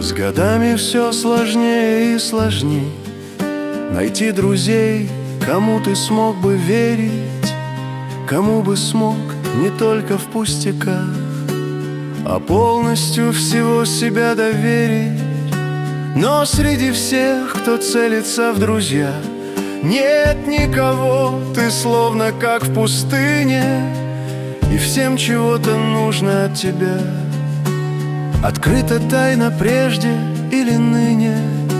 С годами все сложнее и сложней найти друзей, кому ты смог бы верить, кому бы смог не только в пустяках, а полностью всего себя доверить. Но среди всех, кто целится в друзья, нет никого, ты словно как в пустыне, и всем чего-то нужно от тебя. Открыта тайна прежде или ныне,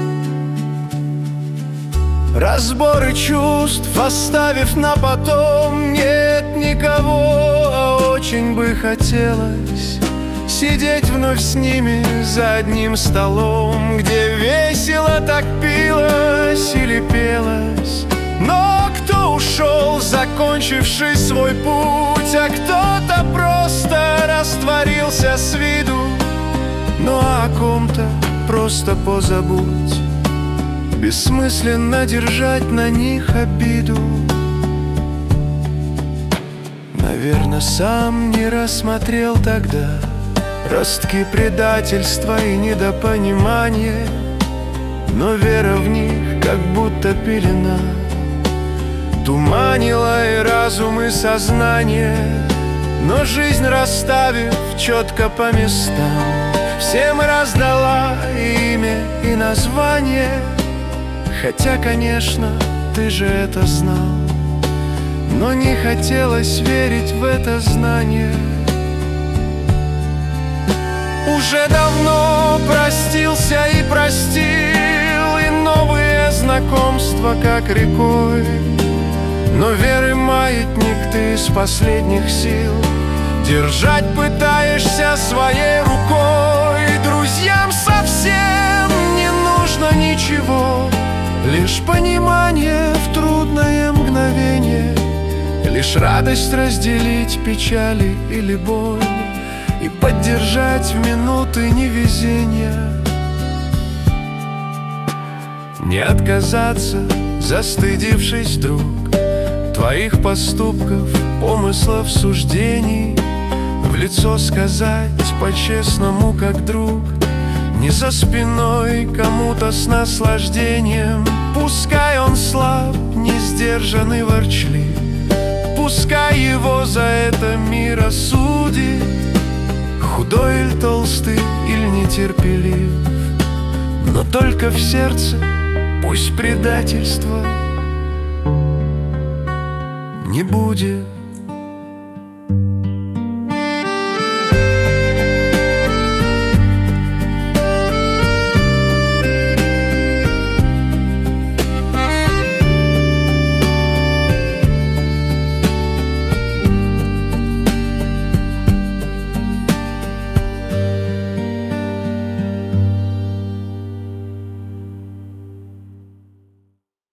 разборы чувств оставив на потом. Нет никого, а очень бы хотелось сидеть вновь с ними за одним столом, где весело так пилось или пелось. Но кто ушел, закончивший свой путь, а кто-то просто растворился с виду. Ну а о ком-то просто позабудь, бессмысленно держать на них обиду. Наверно, сам не рассмотрел тогда ростки предательства и недопонимания, но вера в них, как будто пелена, туманила и разум, и сознание. Но жизнь, расставив четко по местам, всем раздала и имя, и название. Хотя, конечно, ты же это знал, но не хотелось верить в это знание. Уже давно простился и простил, и новые знакомства как рекой. Но веры маятник ты из последних сил держать пытаешься своей рукой. Друзьям совсем не нужно ничего, лишь понимание в трудное мгновение, лишь радость разделить печали или боль и поддержать в минуты невезения. Не отказаться, застыдившись вдруг твоих поступков, помыслов, суждений, в лицо сказать по-честному, как друг, не за спиной кому-то с наслаждением. Пускай он слаб, не сдержан и ворчлив, пускай его за это мир осудит, худой или толстый, или нетерпелив, но только в сердце пусть предательства не будет.